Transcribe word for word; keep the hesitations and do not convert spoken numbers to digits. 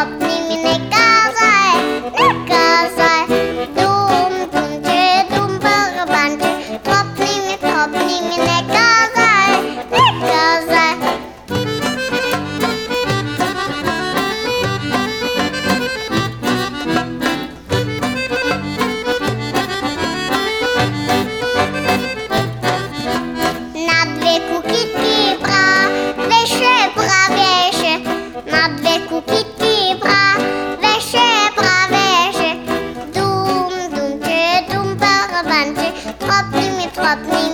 тропни ми, не казай, не казай. Дум, думче, дум, барабанче, тропни ми, тропни ми, не казай, не казай. На две кукички правеше, правеше, на две кукички правеше, правеше. Дум, думче, дум, барабанче, тропни ми, тропни ми.